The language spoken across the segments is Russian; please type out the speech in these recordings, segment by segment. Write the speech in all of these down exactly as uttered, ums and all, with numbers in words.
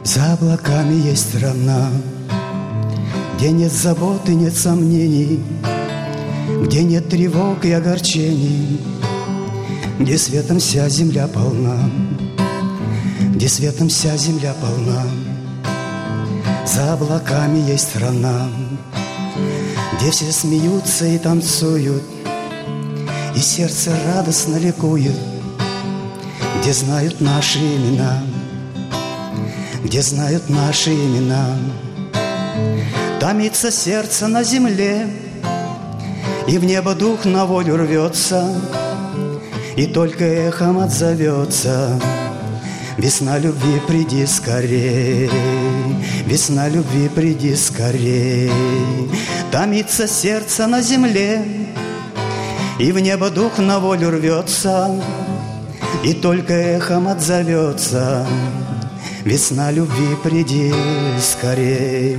За облаками есть страна, где нет забот и нет сомнений, где нет тревог и огорчений, где светом вся земля полна, где светом вся земля полна. За облаками есть страна, где все смеются и танцуют, и сердце радостно ликует, где знают наши имена, где знают наши имена. Томится сердце на земле, и в небо дух на волю рвется, и только эхом отзовется: весна любви, приди скорей, весна любви, приди скорей. Томится сердце на земле, и в небо дух на волю рвется, и только эхом отзовется: весна любви, приди скорей.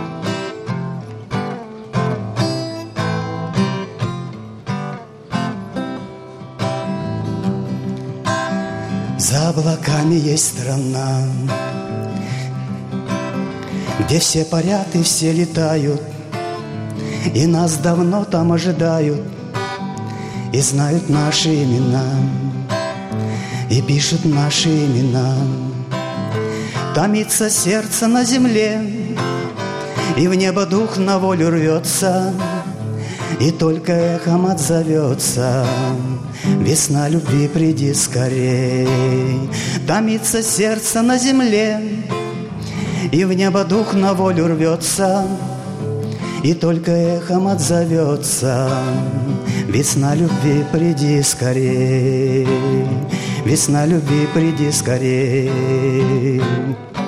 За облаками есть страна, где все парят и все летают, и нас давно там ожидают, и знают наши имена, и пишут наши имена. Томится сердце на земле, и в небо дух на волю рвется, и только эхом отзовется: весна любви, приди скорей. Томится сердце на земле, и в небо дух на волю рвется, и только эхом отзовется: весна любви, приди скорей, весна любви, приди скорей.